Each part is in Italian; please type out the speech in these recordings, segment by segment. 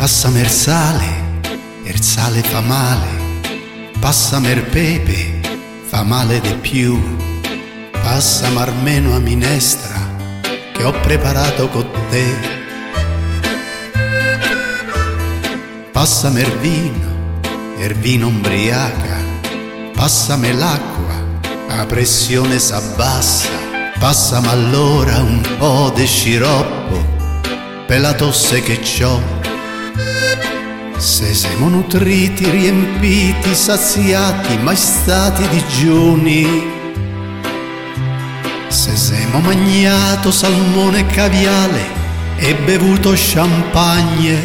Passami il sale fa male, passami il pepe, fa male di più. Passami almeno a minestra che ho preparato con te. Passami il vino ubriaca, passami l'acqua, la pressione s'abbassa. Passami allora un po' di sciroppo per la tosse che c'ho. Se siamo nutriti, riempiti, saziati, mai stati digiuni. Se siamo magnato salmone e caviale e bevuto champagne.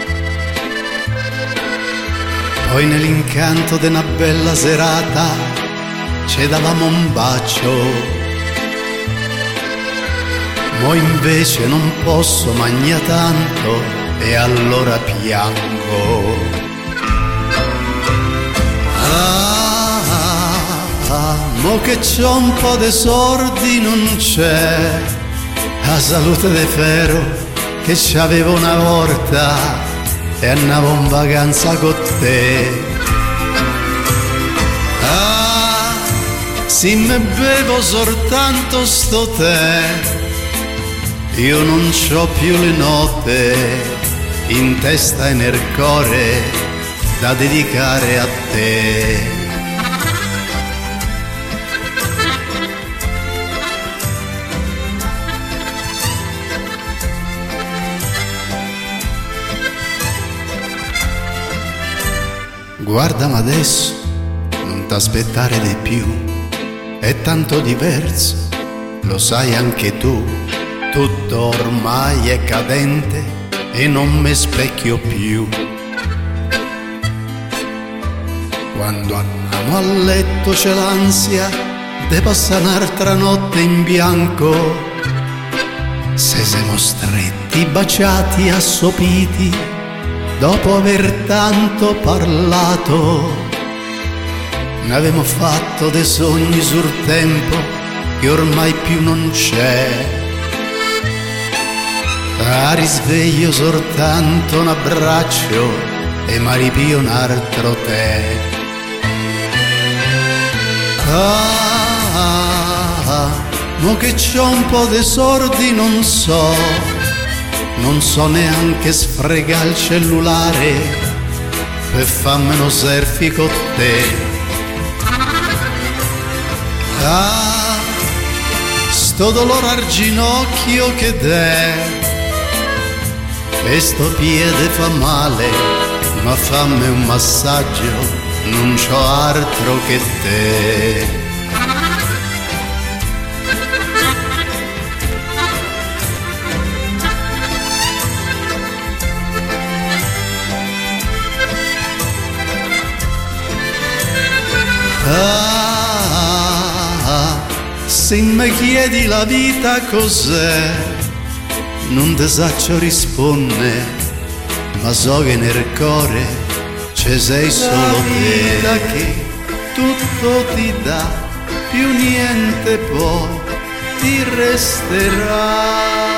Poi nell'incanto di una bella serata ci davamo un bacio. Mo invece non posso mangiare tanto e allora piango. Mo che c'ho un po' de sordi non c'è la salute de ferro che c'avevo una volta e andavo in vacanza con te. Se me bevo soltanto sto tè, io non c'ho più le note in testa e nel cuore da dedicare a te. Guardami adesso, non t'aspettare di più, è tanto diverso, lo sai anche tu. Tutto ormai è cadente e non mi specchio più. Quando andiamo a letto c'è l'ansia de passare un'altra notte in bianco. Se siamo stretti, baciati, assopiti, dopo aver tanto parlato. Ne avevamo fatto dei sogni sul tempo che ormai più non c'è. A risveglio soltanto un abbraccio e m'arripio un altro te. Mo che c'ho un po' de sordi non so neanche sfregare il cellulare per farmelo selfie con te. Sto dolore al ginocchio che dè e sto piede fa male, ma fammi un massaggio, non c'ho altro che te. Se mi chiedi la vita cos'è, non te saccio rispondere, ma so che nel cuore ci sei solo te. La vita che tutto ti dà, più niente poi ti resterà.